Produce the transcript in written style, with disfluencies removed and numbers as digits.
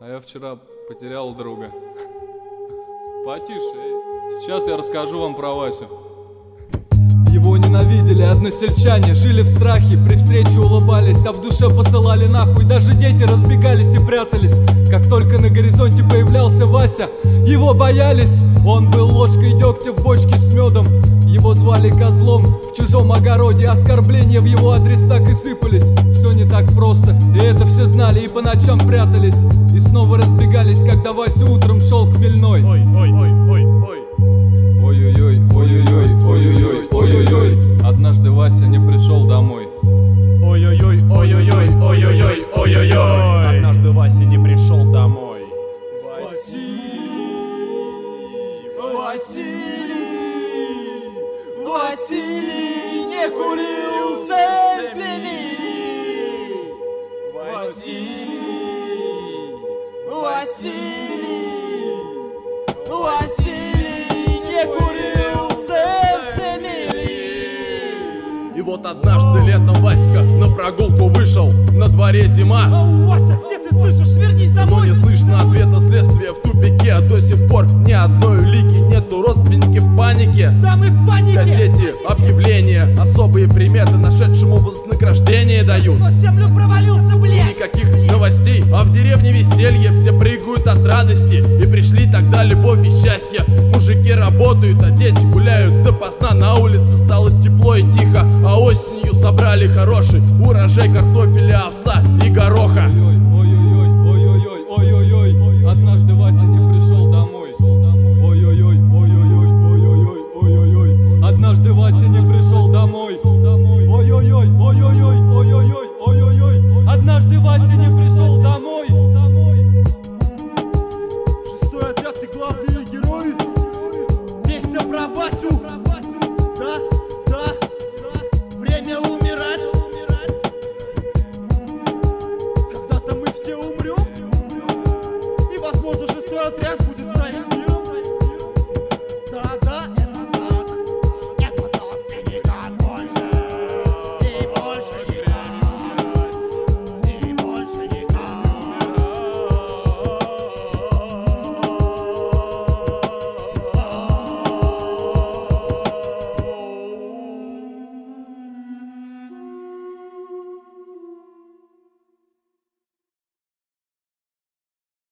А я вчера потерял друга. Потише, эй. Сейчас я расскажу вам про Васю. Его ненавидели односельчане, жили в страхе, при встрече улыбались, а в душе посылали нахуй. Даже дети разбегались и прятались. Как только на горизонте появлялся Вася, его боялись. Он был ложкой дегтя в бочке с медом. Его звали козлом в чужом огороде. Оскорбления в его адрес так и сыпались. Все не так просто, и это все знали, и по ночам прятались. И снова разбегались, когда Вася утром шел хмельной. Ой-ой-ой-ой-ой. Ой-ой-ой, ой-ой-ой, ой-ой-ой, ой-ой-ой. Однажды Вася не пришел домой. Ой-ой-ой, ой-ой-ой, ой-ой-ой, ой-ой-ой. Однажды Вася не пришел домой. Василий не курил совсем мили. Василий не курил совсем мили. И вот однажды летом Васька на прогулку вышел. На дворе зима. Вася, где ты слышишь? Вернись домой. Но не слышно ответа, следствия в тупике. А до сих пор ни одной улики нету, родственники в панике. Да мы в панике. В газете объявления, особые приметы нашедшему вознаграждение дают. В землю провалился, блядь. Никаких новостей, а в деревне веселье. Все прыгают от радости. И пришли тогда любовь и счастье. Мужики работают, а дети гуляют допоздна. На улице стало тепло и тихо. А осенью собрали хороший урожай картофеля, овса и гороха.